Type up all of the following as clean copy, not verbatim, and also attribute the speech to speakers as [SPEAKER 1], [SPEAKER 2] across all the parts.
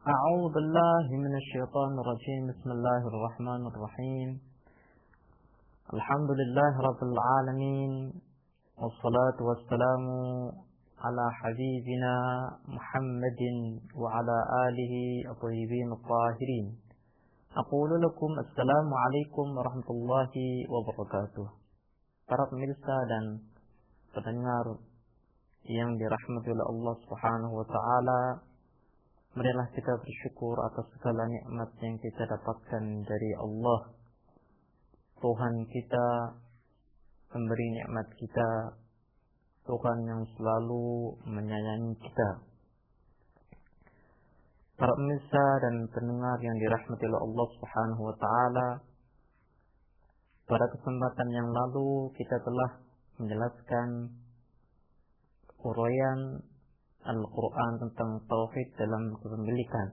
[SPEAKER 1] أعوذ بالله من الشيطان الرجيم. بسم الله الرحمن الرحيم. الحمد لله رب العالمين، والصلاة والسلام على حبيبنا محمد وعلى آله الطيبين الطاهرين. أقول لكم السلام عليكم ورحمة الله وبركاته. Para pemirsa dan pendengar yang dirahmati oleh Allah Subhanahu wa taala, marilah kita bersyukur atas segala nikmat yang kita dapatkan dari Allah. Tuhan kita, pemberi nikmat kita, Tuhan yang selalu menyayangi kita. Para pemirsa dan pendengar yang dirahmati oleh Allah Subhanahu wa taala, pada kesempatan yang lalu kita telah menjelaskan uraian Al-Quran tentang tauhid dalam kepemilikan.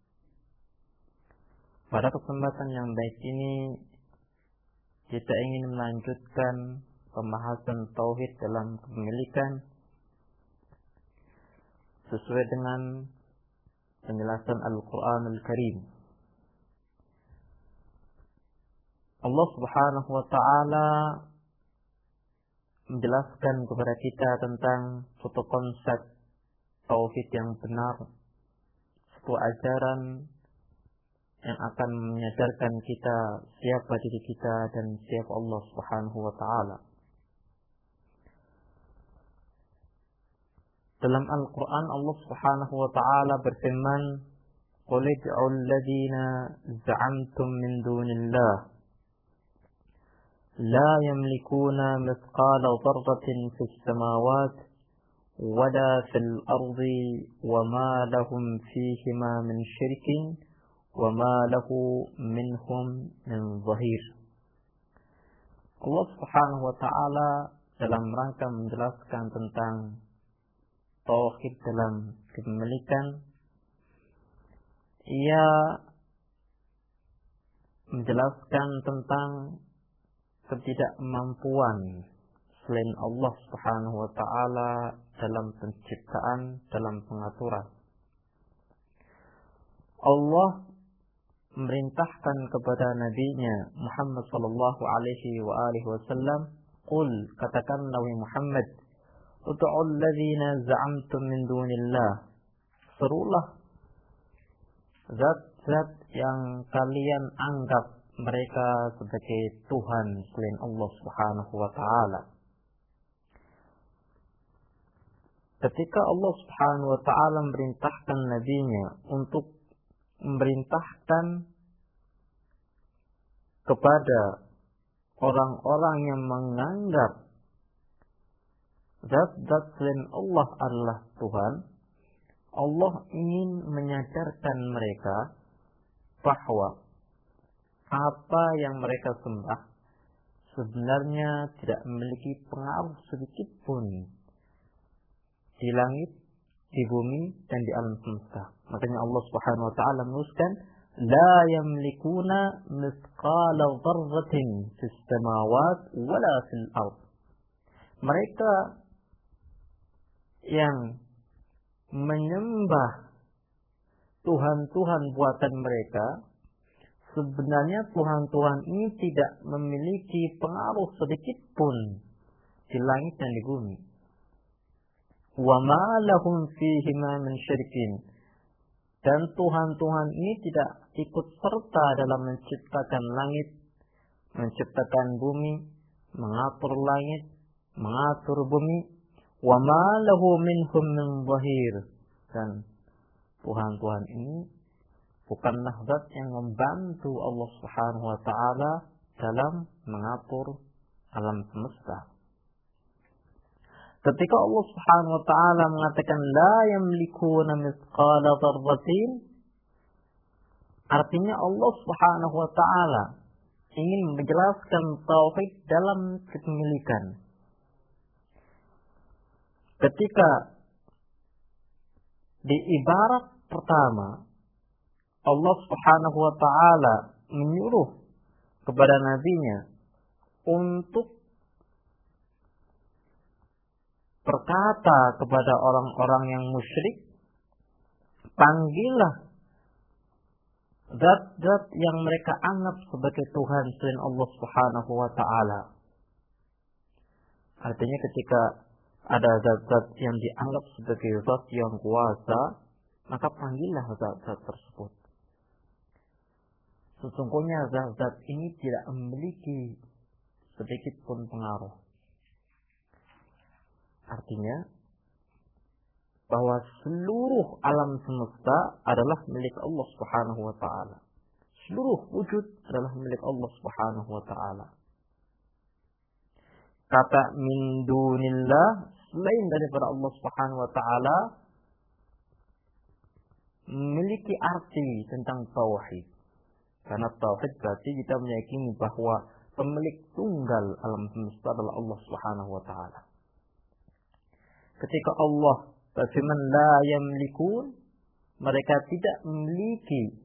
[SPEAKER 1] Pada kesempatan yang baik ini kita ingin melanjutkan pembahasan tauhid dalam kepemilikan sesuai dengan penjelasan Al-Quran Al-Karim. Allah Subhanahu wa taala menjelaskan kepada kita tentang suatu konsep tauhid yang benar, suatu ajaran yang akan menyadarkan kita siapa diri kita dan siapa Allah Subhanahu wa taala. Dalam Al-Quran Allah Subhanahu wa taala berfirman, "Qul ud'u alladhina za'amtum min dunillah لا يملكون مثقال ذرة في السماوات ولا في الأرض وما لهم فيهما من شرك وما له منهم من ظهير." Allah Subhanahu wa taala dalam rangka menjelaskan tentang tauhid dalam kepemilikan, ia menjelaskan tentang ketidakmampuan selain Allah Subhanahu wa taala dalam penciptaan, dalam pengaturan. Allah memerintahkan kepada nabinya Muhammad sallallahu alaihi wa alihi wasallam, "Qul," katakanlah wahai Muhammad, "Ud'u alladhina za'amtum min dunillah." Serulah zat-zat yang kalian anggap mereka sebagai Tuhan selain Allah Subhanahu wa taala. Ketika Allah Subhanahu wa taala memerintahkan nabinya untuk memerintahkan kepada orang-orang yang menganggap zat-zat selain Allah adalah Tuhan, Allah ingin menyadarkan mereka bahwa apa yang mereka sembah sebenarnya tidak memiliki pengaruh sedikit pun di langit, di bumi, dan di alam semesta. Makanya Allah Subhanahu wa taala menuliskan, "La yamlikuna mithqala dzarratin fis samawat wala fil ard." Mereka yang menyembah Tuhan-Tuhan buatan mereka, sebenarnya Tuhan-Tuhan ini tidak memiliki pengaruh sedikit pun di langit dan di bumi. Wa ma lahum fihima min syirkin. Dan Tuhan-Tuhan ini tidak ikut serta dalam menciptakan langit, menciptakan bumi, mengatur langit, mengatur bumi. Wa ma lahu minhum min zahir. Dan Tuhan-Tuhan ini bukanlah zat yang membantu Allah Subhanahu wa taala dalam mengatur alam semesta. Ketika Allah Subhanahu wa taala mengatakan la yamlikuna mithqala dzarratin, artinya Allah Subhanahu wa taala ingin menjelaskan tauhid dalam kepemilikan. Ketika di ibarat pertama Allah Subhanahu wa taala menyuruh kepada nabinya untuk berkata kepada orang-orang yang musyrik, "Panggillah zat-zat yang mereka anggap sebagai Tuhan selain Allah Subhanahu wa taala. Artinya ketika ada zat-zat yang dianggap sebagai zat yang kuasa, maka panggillah zat-zat tersebut. Sesungguhnya zat-zat ini tidak memiliki sedikit pun pengaruh. Artinya bahwa seluruh alam semesta adalah milik Allah Subhanahu wa taala. Seluruh wujud adalah milik Allah Subhanahu wa taala. Kata min dunillah, selain daripada Allah Subhanahu wa taala, memiliki arti tentang tauhid. Karena tauhid berarti kita meyakini bahwa pemilik tunggal alam semesta adalah Allah Subhanahu wa taala. Ketika Allah berfirman la yamlikun, mereka tidak memiliki,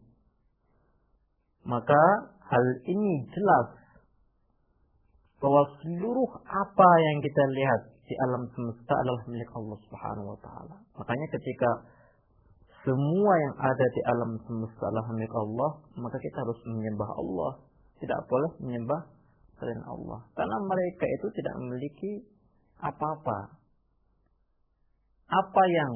[SPEAKER 1] maka hal ini jelas bahwa seluruh apa yang kita lihat di alam semesta adalah milik Allah Subhanahu wa taala. Makanya ketika semua yang ada di alam semesta adalah milik Allah, maka kita harus menyembah Allah. Tidak boleh menyembah selain Allah. Karena mereka itu tidak memiliki apa-apa. Apa yang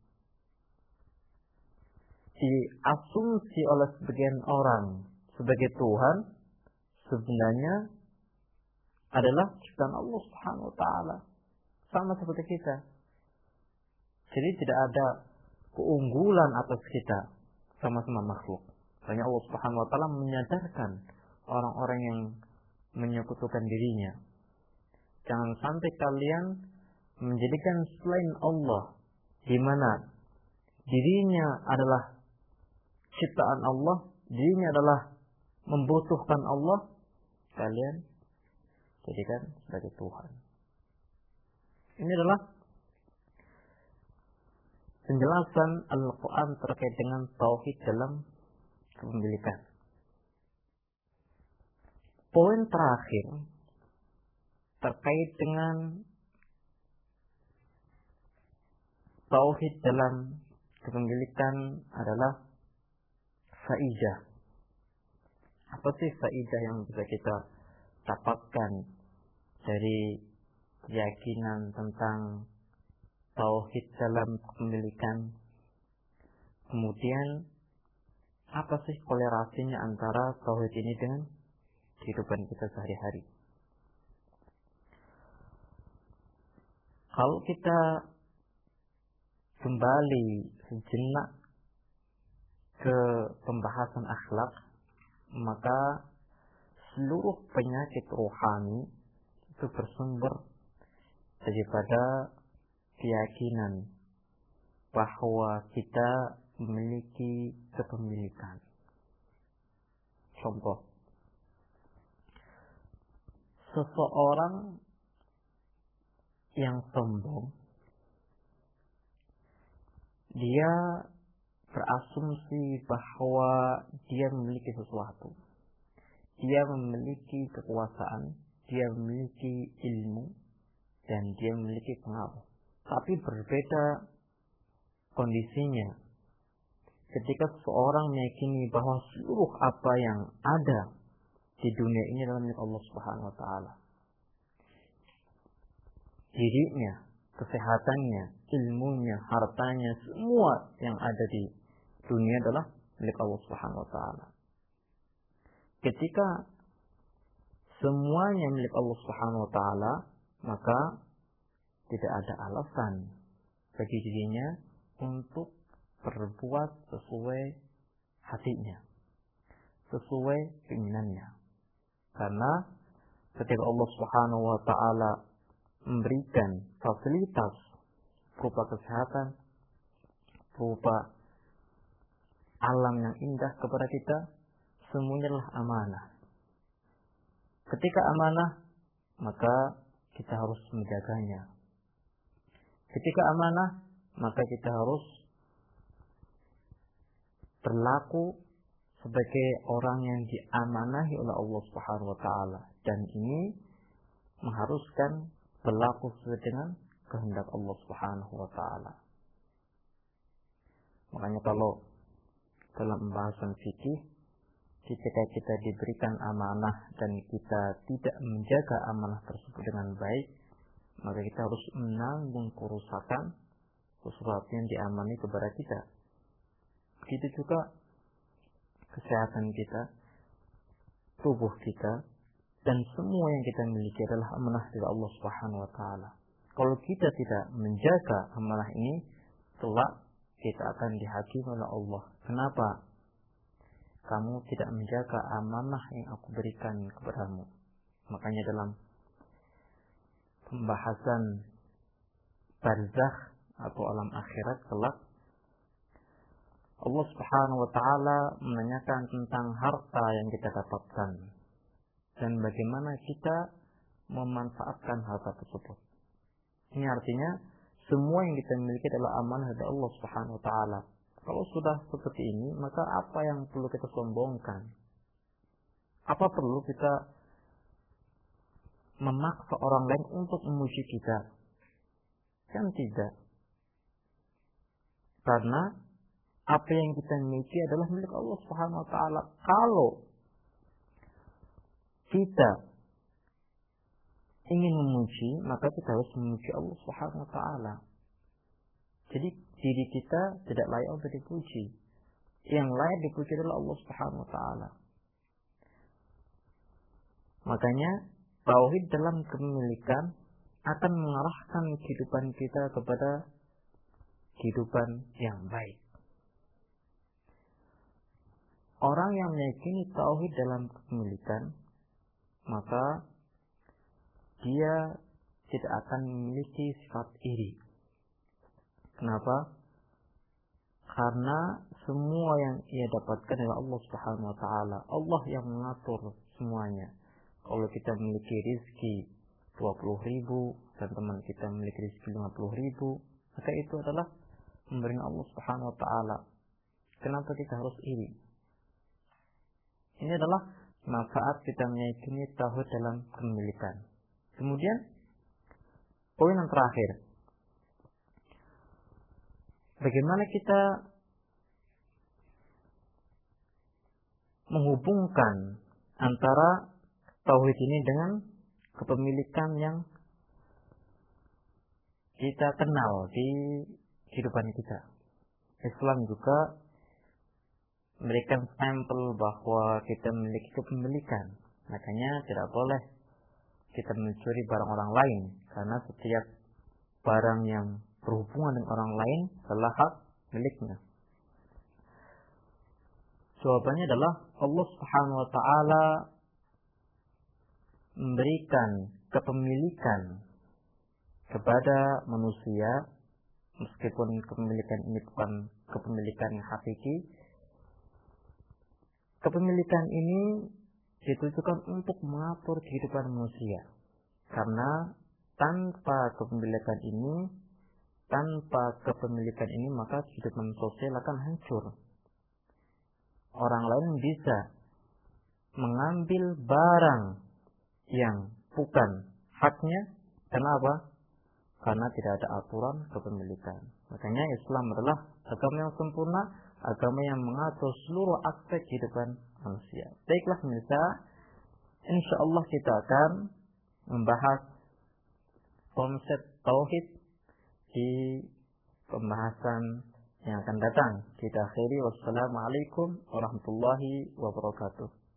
[SPEAKER 1] diasumsi oleh sebagian orang sebagai Tuhan sebenarnya adalah ciptaan Allah Subhanahu wa taala. Sama seperti kita. Jadi tidak ada keunggulan atas kita, sama-sama makhluk. Hanya Allah Subhanahu wa taala menyadarkan orang-orang yang menyekutukan dirinya. Jangan sampai kalian menjadikan selain Allah, di mana dirinya adalah ciptaan Allah, dirinya adalah membutuhkan Allah, kalian jadikan sebagai Tuhan. Ini adalah penjelasan Al-Quran terkait dengan tauhid dalam kepemilikan. Poin terakhir terkait dengan tauhid dalam kepemilikan adalah faidah. Apa sih faidah yang bisa kita dapatkan dari keyakinan tentang tauhid dalam kepemilikan? Kemudian apa sih kolerasinya antara tauhid ini dengan kehidupan kita sehari-hari? Kalau kita kembali sejenak ke pembahasan akhlak, maka seluruh penyakit rohani itu bersumber daripada keyakinan bahwa kita memiliki kepemilikan. Contoh, seseorang yang sombong, dia berasumsi bahwa dia memiliki sesuatu. Dia memiliki kekuasaan, dia memiliki ilmu, dan dia memiliki pengaruh. Tapi berbeda kondisinya ketika seseorang meyakini bahwa seluruh apa yang ada di dunia ini adalah milik Allah Subhanahu wa taala. Dirinya, kesehatannya, ilmunya, hartanya, semua yang ada di dunia adalah milik Allah Subhanahu wa taala. Ketika semuanya milik Allah Subhanahu wa taala, maka tidak ada alasan bagi dirinya untuk berbuat sesuai hatinya, sesuai keinginannya. Karena ketika Allah Subhanahu wa taala memberikan fasilitas berupa kesehatan, berupa alam yang indah kepada kita, semuanya adalah amanah. Ketika amanah, maka kita harus menjaganya. Ketika amanah, maka kita harus berlaku sebagai orang yang diamanahi oleh Allah Subhanahu wa taala, dan ini mengharuskan berlaku sesuai dengan kehendak Allah Subhanahu wa taala. Makanya kalau dalam pembahasan fikih ketika kita diberikan amanah dan kita tidak menjaga amanah tersebut dengan baik, maka kita harus menanggung kerusakan sesuatu yang diamani kepada kita. Begitu juga kesehatan kita, tubuh kita, dan semua yang kita miliki adalah amanah dari Allah Subhanahu wa taala. Kalau kita tidak menjaga amanah ini, kelak kita akan dihakimi oleh Allah. Kenapa? Kamu tidak menjaga amanah yang aku berikan kepadamu. Makanya dalam pembahasan barzakh atau alam akhirat kelak, Allah Subhanahu wa taala menanyakan tentang harta yang kita dapatkan dan bagaimana kita memanfaatkan harta tersebut. Ini artinya semua yang kita miliki adalah amanah dari Allah Subhanahu wa taala. Kalau sudah seperti ini, maka apa yang perlu kita sombongkan? Apa perlu kita memaksa orang lain untuk memuji kita? Kan tidak. Karena apa yang kita miliki adalah milik Allah Subhanahu wa taala. Kalau kita ingin memuji, maka kita harus memuji Allah Subhanahu wa taala. Jadi diri kita tidak layak untuk dipuji. Yang layak dipuji adalah Allah Subhanahu wa taala. Makanya tauhid dalam kepemilikan akan mengarahkan kehidupan kita kepada kehidupan yang baik. Orang yang meyakini tauhid dalam kepemilikan, maka dia tidak akan memiliki sifat iri. Kenapa? Karena semua yang ia dapatkan adalah Allah Subhanahu wa taala. Allah yang mengatur semuanya. Kalau kita memiliki rezeki 20.000 dan teman kita memiliki rezeki 50.000, maka itu adalah pemberian Allah Subhanahu wa taala. Kenapa kita harus iri? Ini adalah manfaat kita meyakini tauhid dalam kepemilikan. Kemudian poin yang terakhir, bagaimana kita menghubungkan antara tauhid ini dengan kepemilikan yang kita kenal di kehidupan kita. Islam juga memberikan sampel bahwa kita memiliki kepemilikan. Makanya tidak boleh kita mencuri barang orang lain, karena setiap barang yang berhubungan dengan orang lain adalah hak miliknya. Jawabannya adalah Allah Subhanahu wa taala memberikan kepemilikan kepada manusia, meskipun kepemilikan ini bukan kepemilikan yang hakiki. Kepemilikan ini ditujukan untuk mengatur kehidupan manusia. Karena tanpa kepemilikan ini, maka kehidupan sosial akan hancur. Orang lain bisa mengambil barang yang bukan haknya. Kenapa? Karena tidak ada aturan kepemilikan. Makanya Islam adalah agama yang sempurna, agama yang mengatur seluruh aspek kehidupan manusia. Baiklah pemirsa, insya Allah kita akan membahas konsep tauhid di pembahasan yang akan datang. Kita akhiri, wassalamualaikum warahmatullahi wabarakatuh.